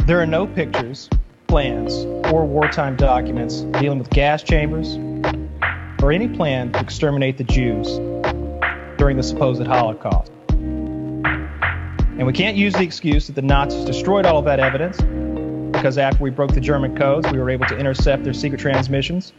There are no pictures, plans, or wartime documents dealing with gas chambers or any plan to exterminate the Jews during the supposed Holocaust. And we can't use the excuse that the Nazis destroyed all of that evidence, because after we broke the German codes, we were able to intercept their secret transmissions,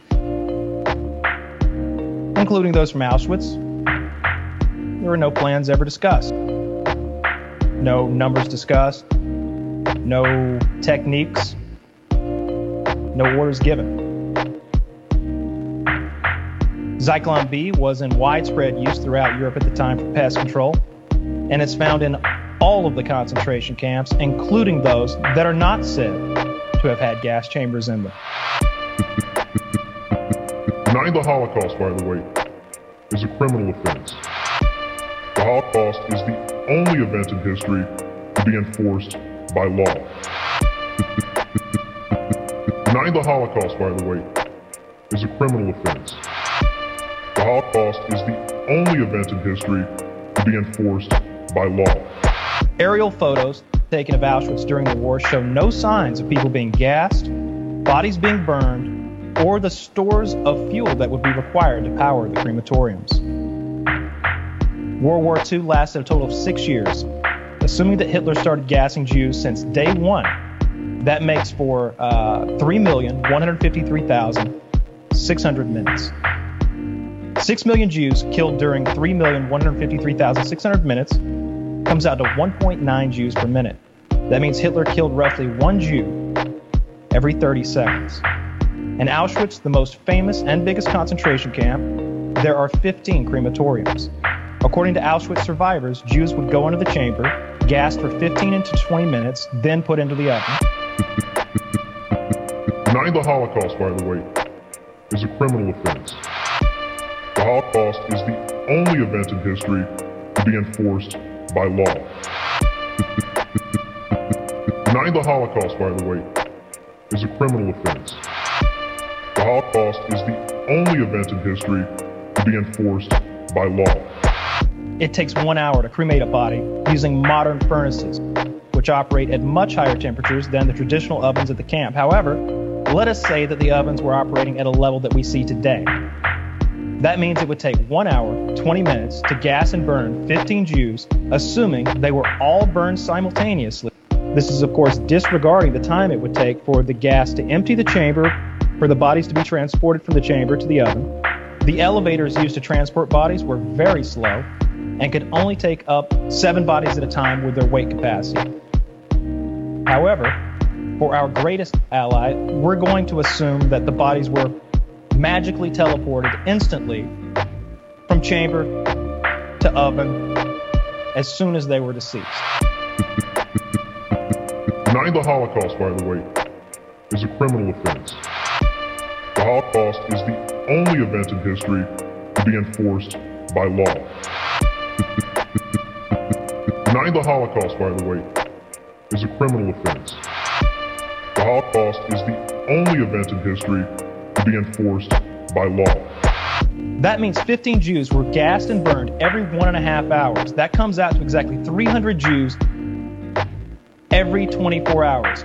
including those from Auschwitz. There were no plans ever discussed. No numbers discussed. No techniques. No orders given. Zyklon B was in widespread use throughout Europe at the time for pest control, and it's found in all of the concentration camps, including those that are not said to have had gas chambers in them. Denying the Holocaust, by the way, is a criminal offense. The Holocaust is the only event in history to be enforced by law. Denying the Holocaust, by the way, is a criminal offense. The Holocaust is the only event in history to be enforced by law. Aerial photos taken of Auschwitz during the war show no signs of people being gassed, bodies being burned, or the stores of fuel that would be required to power the crematoriums. World War II lasted a total of 6 years. Assuming that Hitler started gassing Jews since day one, that makes for 3,153,600 minutes. 6 million Jews killed during 3,153,600 minutes comes out to 1.9 Jews per minute. That means Hitler killed roughly 1 Jew every 30 seconds. In Auschwitz, the most famous and biggest concentration camp, there are 15 crematoriums. According to Auschwitz survivors, Jews would go into the chamber, gassed for 15 to 20 minutes, then put into the oven. Denying the Holocaust, by the way, is a criminal offense. The Holocaust is the only event in history to be enforced by law. Denying the Holocaust, by the way, is a criminal offense. The Holocaust is the only event in history to be enforced by law. It takes 1 hour to cremate a body using modern furnaces, which operate at much higher temperatures than the traditional ovens at the camp. However, let us say that the ovens were operating at a level that we see today. That means it would take 1 hour, 20 minutes to gas and burn 15 Jews, assuming they were all burned simultaneously. This is, of course, disregarding the time it would take for the gas to empty the chamber, for the bodies to be transported from the chamber to the oven. The elevators used to transport bodies were very slow and could only take up 7 bodies at a time with their weight capacity. However, for our greatest ally, we're going to assume that the bodies were magically teleported instantly from chamber to oven as soon as they were deceased. Denying the Holocaust, by the way, is a criminal offense. The Holocaust is the only event in history to be enforced by law. Denying the Holocaust, by the way, is a criminal offense. The Holocaust is the only event in history to be enforced by law. That means 15 Jews were gassed and burned every 1.5 hours. That comes out to exactly 300 Jews every 24 hours.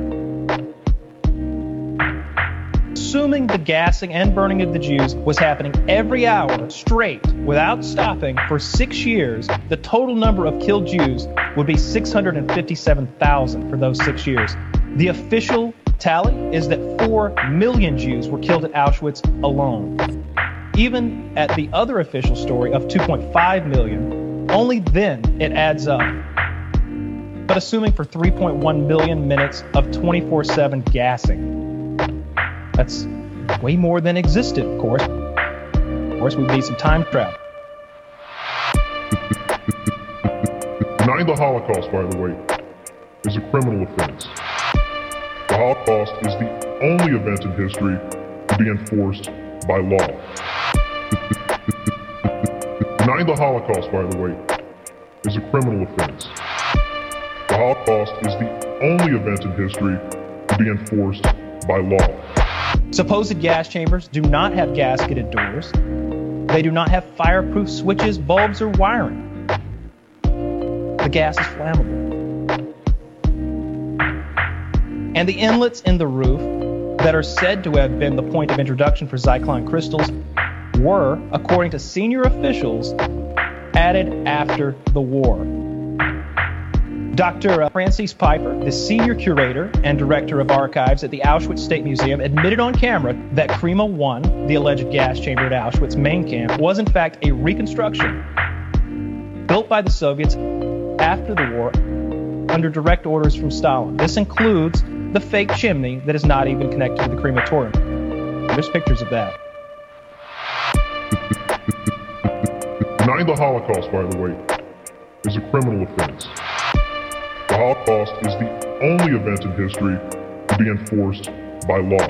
Assuming the gassing and burning of the Jews was happening every hour straight without stopping for 6 years, the total number of killed Jews would be 657,000 for those 6 years. The official tally is that 4 million Jews were killed at Auschwitz alone. Even at the other official story of 2.5 million, only then it adds up. But assuming for 3.1 million minutes of 24/7 gassing, that's way more than existed, of course. Of course, we'd need some time travel. Denying the Holocaust, by the way, is a criminal offense. The Holocaust is the only event in history to be enforced by law. Denying the Holocaust, by the way, is a criminal offense. The Holocaust is the only event in history to be enforced by law. Supposed gas chambers do not have gasketed doors. They do not have fireproof switches, bulbs, or wiring. The gas is flammable. And the inlets in the roof that are said to have been the point of introduction for Zyklon crystals were, according to senior officials, added after the war. Dr. Francis Piper, the senior curator and director of archives at the Auschwitz State Museum, admitted on camera that Krima 1, the alleged gas chamber at Auschwitz main camp, was in fact a reconstruction built by the Soviets after the war under direct orders from Stalin. This includes the fake chimney that is not even connected to the crematorium. There's pictures of that. Denying the Holocaust, by the way, is a criminal offense. The Holocaust is the only event in history to be enforced by law.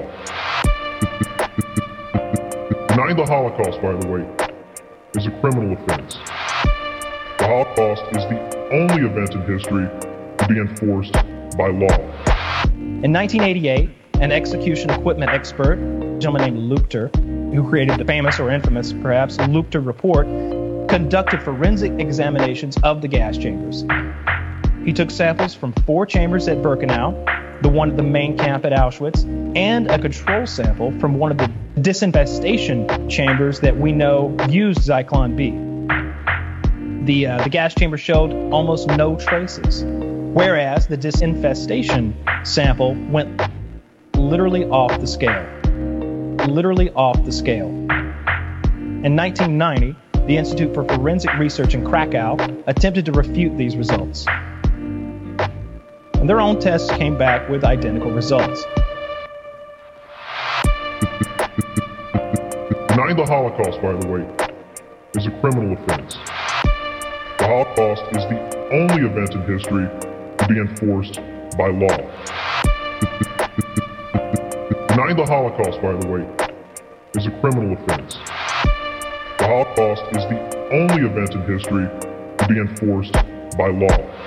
Denying the Holocaust, by the way, is a criminal offense. The Holocaust is the only event in history to be enforced by law. In 1988, an execution equipment expert, a gentleman named Luchter, who created the famous or infamous, perhaps, Luchter report, conducted forensic examinations of the gas chambers. He took samples from 4 chambers at Birkenau, the one at the main camp at Auschwitz, and a control sample from one of the disinfestation chambers that we know used Zyklon B. The gas chamber showed almost no traces, whereas the disinfestation sample went literally off the scale. Literally off the scale. In 1990, the Institute for Forensic Research in Krakow attempted to refute these results. And their own tests came back with identical results. Denying the Holocaust, by the way, is a criminal offense. The Holocaust is the only event in history to be enforced by law. Denying the Holocaust, by the way, is a criminal offense. The Holocaust is the only event in history to be enforced by law.